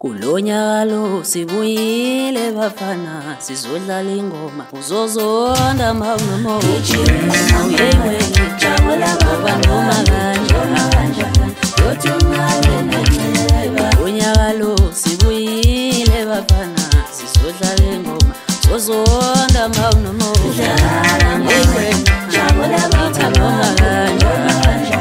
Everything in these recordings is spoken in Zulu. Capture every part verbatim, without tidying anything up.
Kulonyalo sibuyile bafana sizodlala ingoma uzozonda mawunomo awuyewe jabula baba noma kanje Kulonyalo sibuyile bafana sizodlala ingoma uzozonda mawunomo awuyewe jabula baba noma kanje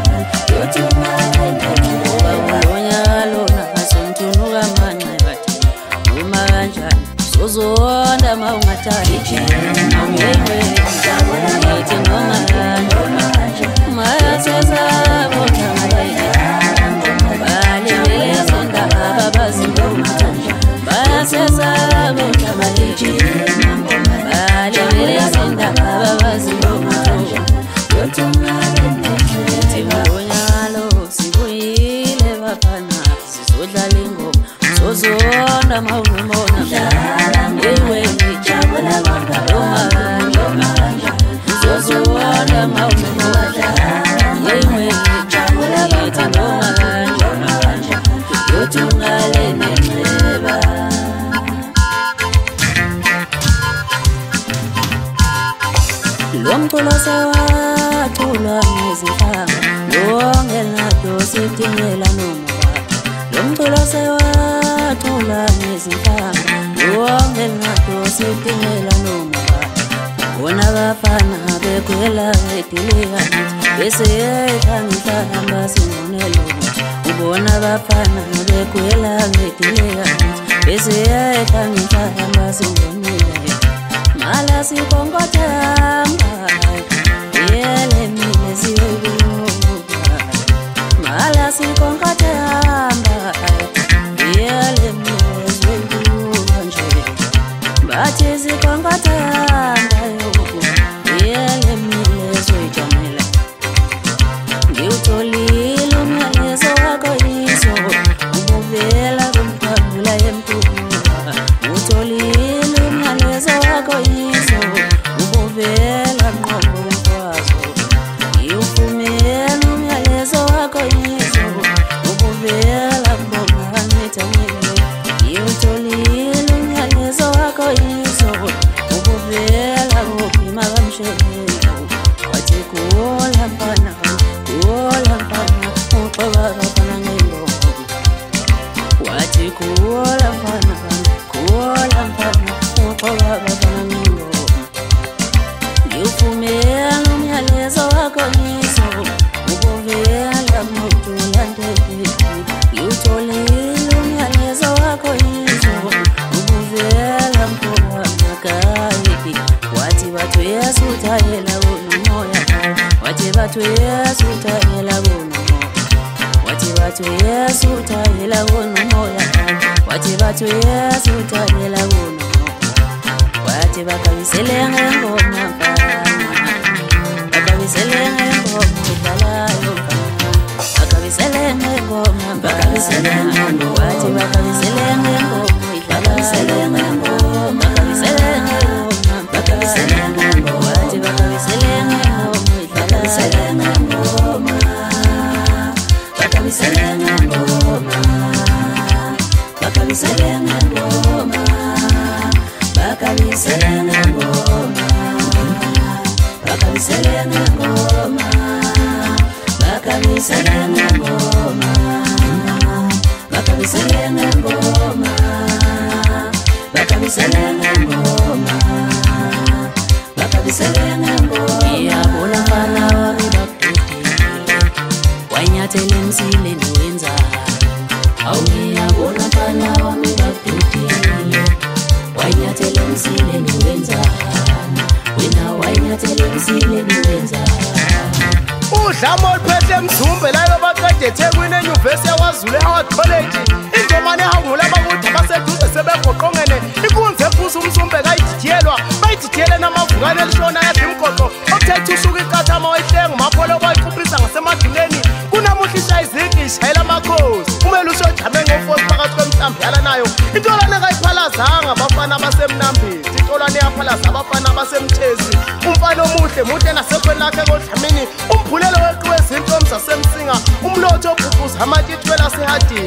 Uzonda maungatani Awuyewe Ngithi ngomanje Maya seza Bota maya Bale wele sonda Babazi ngoma Maya seza Bota maya Bale wele sonda Babazi ngoma Ngithi ngonyalo Sibuyile bafana Sizodlala ingoma Uzonda maunumona Ewe jabula baba noma Uzozonda maunumona Ewe jabula baba noma Yotungale nemeba Lomculo sewacula ngezihanga Longelado sidingela nomoba Lomculo sewacula ngezihanga Longelado sidingela nomoba Bona bafana bekwela edilika Bese yehangihamba singonelo Ubona bafana bekwela edilika Bese yehangihamba singonelo Mala sikongotamba Yele mile siyobuka Mala sikongotamba Yele mile siyobuka nje Bathi sikongotamba Yele mile siyoyijamela Ngiwutholile umyalezo wakho yiso Ubuvela kumphambula yempuka Ngiwutholile umyalezo wakho yiso Ubuvela mqobo mkwazo Ngiwufumela umyalezo wakho yiso Ubuvela mbonga ngithanyele Ngiwutholile umyalezo wakho yiso Ubuvela ngophima kamshelo Wathi kuhola mfana kuhola mfana Uxoba bafana ngengoma Wathi kuhola mfana kuhola mfana Uxoba bafana ngengoma Ngiwufumela umyalezo wakho yiso Ubuvela ngokulandeli Ngiwutholile umyalezo wakho yiso Ubuvela mkhoba makayi Wathi bathu yesutayela unomoya Wathi bathu yesutayela unomoya Wathi bathu yesutayela unomoya Wathi bathu yesutayela unomoya Wathi bakabisele ngengoma mfana Bakabisele ngengoma udlalayo mfana Bakabisele ngengoma bakabisele ngengoma Wathi bakabisele ngengoma udlalayo ngengoma Bakabisele ngengoma bakabisele ngengoma Wathi bakabisele ngengoma udlalayo ngengoma Bakabisele ngengoma Bakabisele ngengoma Bakabisele ngengoma Bakabisele ngengoma Bakabisele ngengoma Bakabisele ngengoma Bakabisele ngengoma Bakabisele ngengoma Iyabona mfana wami bakudile Wanyathele emsile nowenza Awu ngiyabona mfana wami bakudile Wanyathele emsile nowenza Wena wanyathele emsile nowenza Udlamo oluphethe emzumbe layo baqede eThekwini eNyuvesi yaKwaZulu eHoward College Indomane ehangula abakuthi abaseduze sebegoqongene Inkunzi ephuza umzumbe kayididiyelwa bayididiyele namavukane elishona yathi imgoqo Okuthethe usuka iqathama wayihlenga umapholo wayiquphisa ngasemaduleni Kunamuhla ishaya izigi ishayela amakhosi Kumele usojame ngofosi phakathi kwemhlambi yala nayo Intolwane kayiphalazanga abafana abasemnambisi Intolwane yaphalaza abafana abasemthezi Umfana omuhle muhle nasekhweni lakhe kodlamini Umphulelo weqhu wezinto omzasemsinga Umlotho obhubhuza amatitwela sehadini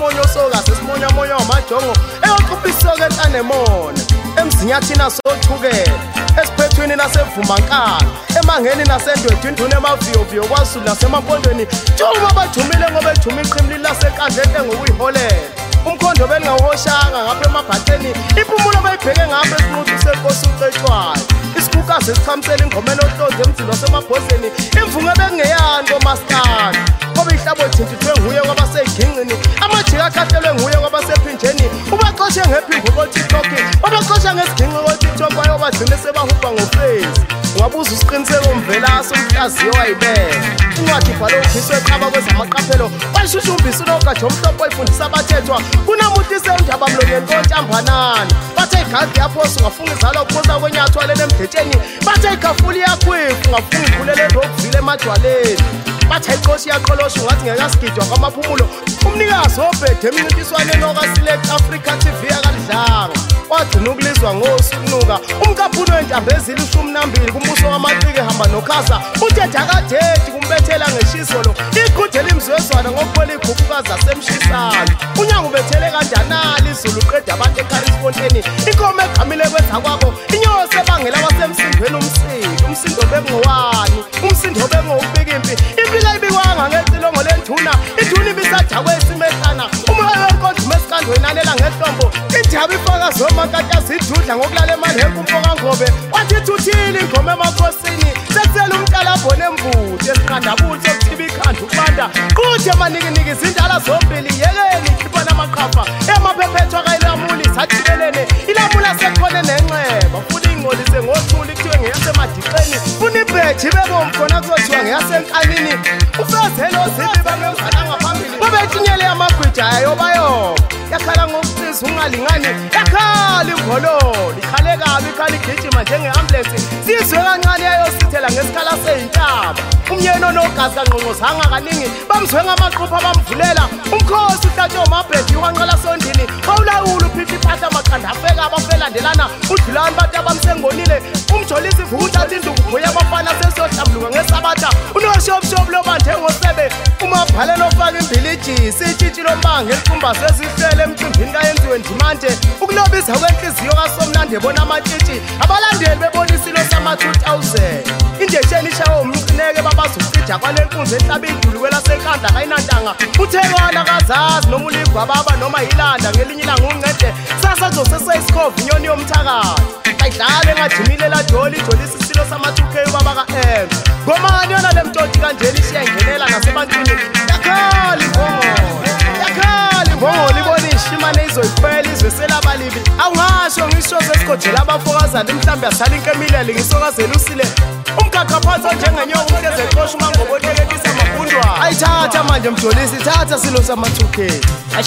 simonyo soka sesimonyo moyo wamajongo eyoqupha isoka entanemona emzinyathina sothukela esiphethweni nasevumankala emangeni nasendwedini ndune emaviyoviyo kwaZulu nasemapondweni juma bajumile ngoba ejuma iqhimli lasekandlete ngokuyiholela umkhondo belingawuhoshanga ngapha emabhatheni impumulo bayibheke ngapha esinqudu senkosi ucetshwayo isikukazi esichamisela ingomelo ohlonze emzini wasemabhozeni imvunga bekungeyani komaskandi ngoba ihlabo ethintithwe nguye kwabaseyigingqini amajika akhahlelwe nguye kwabasephinjeni ubaxoshe ngephimbo kotiktok babaxosha ngesiginqi kotiktok bayobagcine sebahubha ngofesi ungabuza isiqiniseko umvelaso umhlaziyo wayibeka incwadi ibhalwe ukhiswe eqaba kwezamaqaphelo wayishushumbisa unogatsha omhlophe wayifundisa abathethwa kunamuntu isendaba mlonyeni kontambanana bathe igadi yaphosa ungafunga izalwa ukuphosa kwenyathwa lena emdetsheni bathe igafuli yakhwifu ungafunga ivulele lokuvile emadwaleni bathe iqoshi yaqolosha ungathi ngekasigidwa kwamaphumulo umnikazi wobhede emncintiswaneni okaselect Africa T V akalidlanga wagcina ukulizwa ngosukunuka umkaphuni wentambezile ishumi nambili kumbuso wamacike hamba nokhasa uthetha kadethi kumbethela ngeshisolo iqhudela imzwezwana ngokuphela ikhuphukazi zasemshisana unyango ubethele kanjanali izulu uqeda abantu eKarisponteni inkomo egqamile kwenza kwabo inyosi ebangela abasemsindweni umsindo umsindo bekungowani umsindo bengowubika impi impilo ayibikwanga ngecilongo lenduna induna ibisajha kwesimehana umoya wenkonzo mesikandweni anela ngehlombo indaba ifaka zomakatyazi idudla ngokulala emali hempumpho kangobe wathi thuthile ingoma emakhosini sekuthela umntalabho nembuthi esiqandabutho okuthiba ikhanda ukubanda quthe emanikiniki izindala zombili yekeni ikhipha namaqhafa emaphephetho akayilamuli sathibelene ilamula sekhone nenxeba futhi ingcolise ngothuli kuthiwe ngeyasemadiqeni funa ibhethi bebomkhona kuzothiwa ngeyasenkanini ufezelo zibi bangemzana ngaphambili babethinyele amabhida ayobayo yakhala ngokusiza ungalingani yakhala ingololo ikhale kabi ikhala igijima njenge-ambulensi sizwe kancane yayosithela ngesikhala seyintaba umyeni onogazi kanqonqozanga kaningi bamzwe ngamaqupha bamvulela umkhosi uhlatshwe umabhedi ukanqala sondini bawulawula uphipha iphatha amaqanda afeka abafelandelana udlulani bathi abamsengonile umjolisi ivuka uthatha induku buya abafana sesiyohlambuluka ngesabatha unoshobshobu lobanthe ngosebe umabhalelo ofaka imbilijisi itshitshi lombanga eliqumba sezihlele emcimbini kayenziwe ndimante ukulobisa kwenhliziyo kaSomnandi ebona amatshitshi abalandeli bebona isilo sama-two thousand indesheni ishawe umqineke babazukucija kwalenkunzi enhlaba idulu kwelasenkandla kayinantanga uthekwana kazazi noma uligwa baba noma yilanda ngelinye ilanga uncede sasa zoseseyisikhova inyoni yomthakazi ayidlale engadimile ladoli ijolisa isilo sama-two K ubaba ka-em ngomani yona le mtoti kanjeni ishiya ingenela nasebantwini yakhala imbongolo yakhala imbongolo ibona ishimane izoyiphela izwe selabalibi awungasho ngisho zesikhodela abafokazana mhlawumbe yasala inkemilele ngisokazela usile umgaqha phansi onjengenyoka umhlezexosha umangoboteketisa amabhundwana ayithatha manje mjolisi thatha silo sama-two K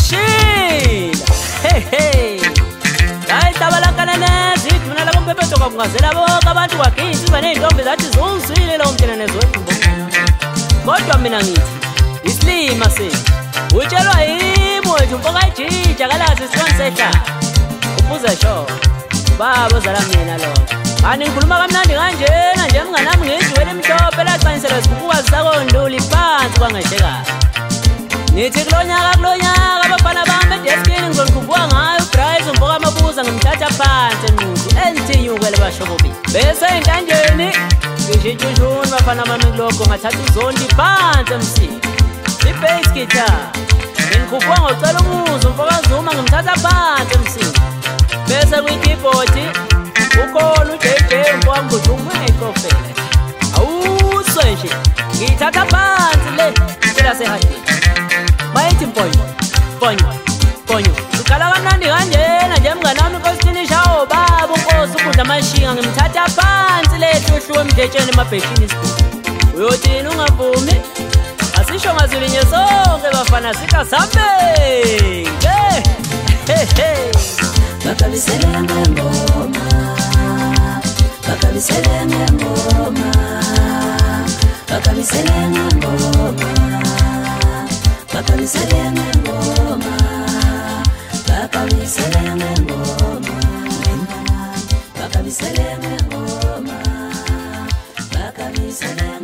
ashila hehe ayitabalakana neziduna labo mpephetho kwakungazela bonke abantu kwagisi iba ney'ntombi zathi ziwuzwile lowo mthenanezi wemfumbo kodwa mina ngithi isilima sethu utshelwa yimi wethu mpokajija kalazi isikwani sehlala ubuze sho baba ozala mina lokho kanti ngikhuluma kamnandi kanjena nje mnganami ngiyijiwele emhlophe laqaniselwa zikhukhukazi sakonduli phansi kwangeshekazi nithi kulo nyaka kulo nyaka abafana bami edeskini ngizonikhuphuka ngayo uBryce umfoka amabuza ngimthatha phansi enqudu enithinyukele bashobobi bese enkanjeni ngishitshushuni bafana bami kulokho ngathatha uzondi phansi emsini i-bass guitar ngikhuphuka ngocela umuzi umfoka Zuma ngimthatha phansi emsini bese kwi-keyboard ukhona uJ J umfoka mbuthi umekofele awuswe nje ngiyithatha phansi le icela sehadini bayithi mponyo mponyo mponyo uqala kamnandi kanjena nje mnganami nkosini shawo baba unkosi ukudla amashinga ngimthatha phansi lehluhlu emdletsheni emabheshini isikhulu uyothini ungavumi asisho ngazilinye sonke bafana sika sambe hehe bakabisele ngengoma bakabisele ngengoma bakabisele ngengoma bakabisele ngengoma bakabisele ngengoma bakabisele ngengoma bakabisele